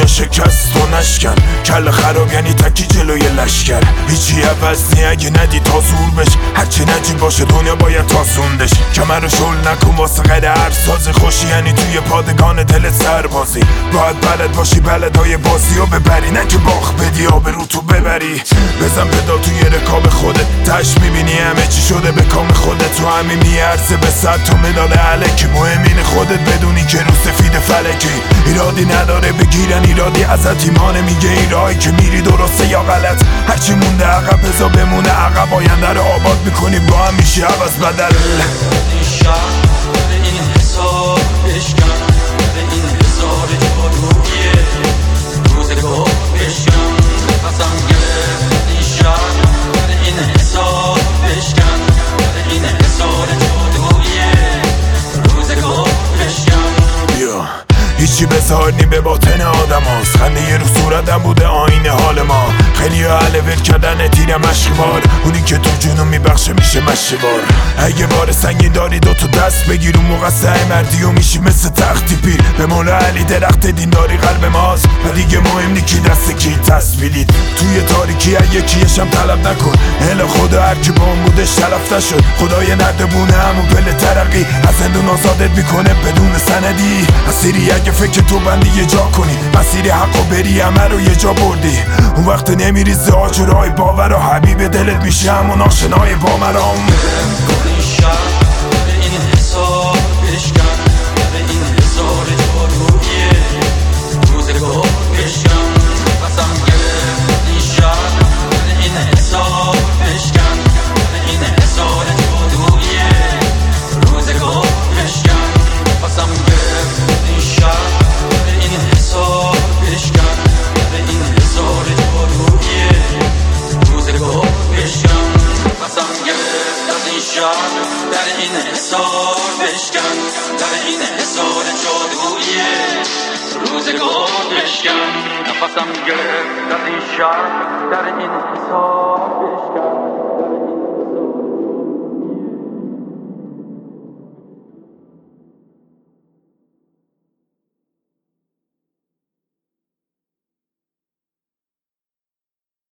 شکست و نشکن، کل خراب یعنی تکی جلوی لشکر. هیچی عوض نی اگه ندی تا زور بش، هرچی نجیب باشه دنیا باید تاسوندش. کمر رو شل نکن واسه غیر هر ساز خوشی، یعنی توی پادگان دل سربازی. باید بلد باشی بلدهای بازی رو ببری، نه که باخ بدی آبرو تو ببری. بزن پدال توی رکاب خودت، تش میبینی همه چی شده به کام خودت. تو همین میارزه به 100 تا مدال علکی. مهم اینه خودت بدونی که رو سفید فلکی. ایرادی نداره بگیرن ایرادی ازت، ایمان میگه این راهی که میری درسته یا غلط. هرچی مونده عقب بذار بمونه عقب، آینده رو آباد میکنیم با هم میشه عوض بدل. این شهر این حساب بشکن، این هزار جادویه روزگار بشکن. نفسم گرفت این شهر این حساب بشکن، این هزار جادویه روزگار بشکن. هیچی بذار نی به باطن آدم هاست، خنده یه رو صورتم بوده آینه حال ما. خیلی ها عله ول کردن تیر مشقبار، اونی که تو جونو میبخشه میشه مشقبار. اگه بار سنگین داری دوتو دست بگیر، اون موقع سعی مردی و میشی مثل تختی پیر. به مولا علی درخت دینداری قلب ماست و دیگه مهم نی کی دست کی تصویرید. توی تاریکی یکیشم طلب نکن، هل خدا هر کی با اون بودش تلف نشد. خدای نردبونه همون پله ترقی، از زندون آزادت میکنه بدون سندی. اسیری اگه فکر تو بندی یه جا کنی، مسیر حقو بری همه رو یه جا بردی. اون وقت نمیریزه آجرهای باور و حبیب دلت میشه همون آشنای با مرام. این شهر این حساب بشکن، این هزار جادویه روزگار بشکن. نفسم گرفت این شهر این حساب بشکن، این هزار جادویه روزگار بشکن. نفسم گرفت این شهر این حساب بشکن، این هزار جادویه روزگار بشکن. نفسم گرفت از این شهر در این حساب بشکن، در این حساب جادویه روزگار بشکن. نفسم گرفت از این شهر در این حساب بشکن.